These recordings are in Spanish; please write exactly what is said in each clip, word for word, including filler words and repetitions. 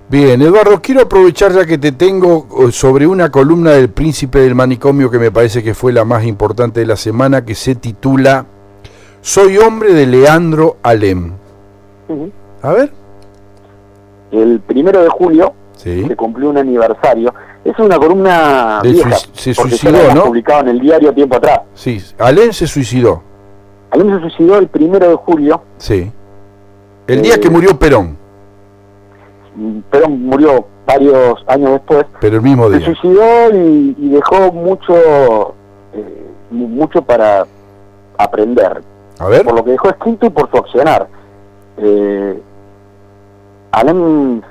Bien, Eduardo, quiero aprovechar ya que te tengo sobre una columna del Príncipe del Manicomio que me parece que fue la más importante de la semana, que se titula Soy hombre, de Leandro Alem. Uh-huh. A ver. El primero de julio sí. se cumplió un aniversario. Es una columna de vieja, se porque suicidó, se ¿no? publicado en el diario tiempo atrás. Sí, Alem se suicidó. Alem se suicidó el primero de julio. Sí. El eh, día que murió Perón. Perón murió varios años después. Pero el mismo día. Se suicidó y, y dejó mucho, eh, mucho para aprender. A ver. Por lo que dejó escrito y por su accionar. Eh, Alem,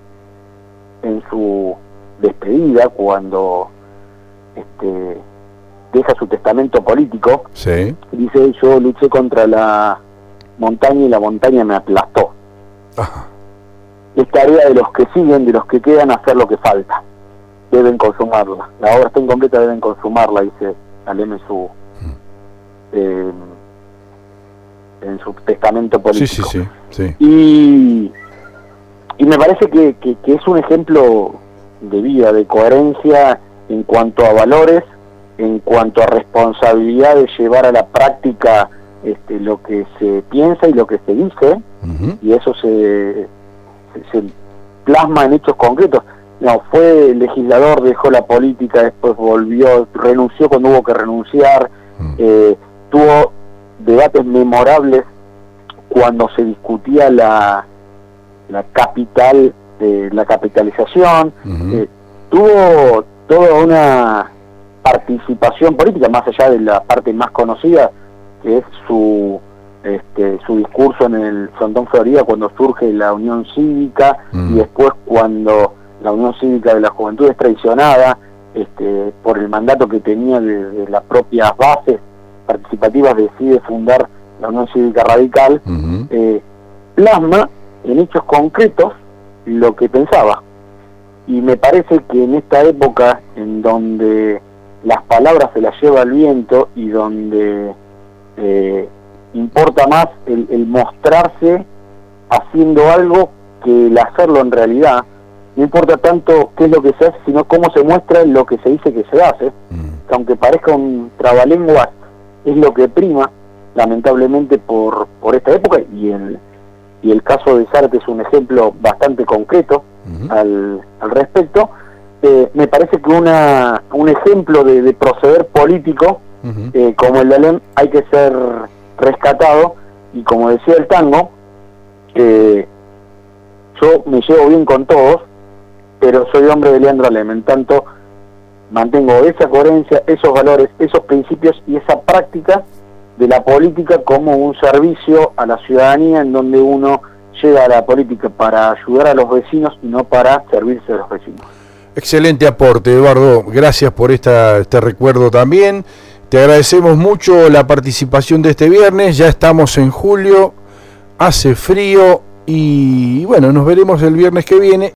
en su despedida, cuando este, deja su testamento político, sí. dice: yo luché contra la montaña y la montaña me aplastó. Ajá. Es tarea de los que siguen, de los que quedan, hacer lo que falta. Deben consumarla. La obra está incompleta, deben consumarla, dice Alem en su eh, en su testamento político. Sí, sí, sí. sí. Y, y me parece que, que, que es un ejemplo de vida, de coherencia en cuanto a valores, en cuanto a responsabilidad de llevar a la práctica este, lo que se piensa y lo que se dice, uh-huh. y eso se, se, se plasma en hechos concretos. No, fue legislador, dejó la política, después volvió, renunció cuando hubo que renunciar, uh-huh. eh, tuvo debates memorables cuando se discutía la la capital, eh, la capitalización, uh-huh. eh, tuvo toda una participación política, más allá de la parte más conocida, que es su este, su discurso en el Frontón Florida cuando surge la Unión Cívica, uh-huh. y después cuando la Unión Cívica de la Juventud es traicionada este, por el mandato que tenía de, de las propias bases participativas, decide fundar la Unión Cívica Radical, uh-huh. eh, plasma en hechos concretos lo que pensaba. Y me parece que en esta época en donde las palabras se las lleva el viento y donde eh, importa más el, el mostrarse haciendo algo que el hacerlo en realidad, no importa tanto qué es lo que se hace, sino cómo se muestra lo que se dice que se hace, mm. que aunque parezca un trabalenguas, es lo que prima, lamentablemente, por, por esta época, y el y el caso de Zárate es un ejemplo bastante concreto uh-huh. al, al respecto. Eh, me parece que una un ejemplo de, de proceder político uh-huh. eh, como el de Alem hay que ser rescatado, y como decía el tango, eh, yo me llevo bien con todos, pero soy hombre de Leandro Alem, en tanto mantengo esa coherencia, esos valores, esos principios y esa práctica de la política como un servicio a la ciudadanía, en donde uno llega a la política para ayudar a los vecinos y no para servirse de los vecinos. Excelente aporte, Eduardo. Gracias por esta, este recuerdo también. Te agradecemos mucho la participación de este viernes. Ya estamos en julio, hace frío y bueno, nos veremos el viernes que viene.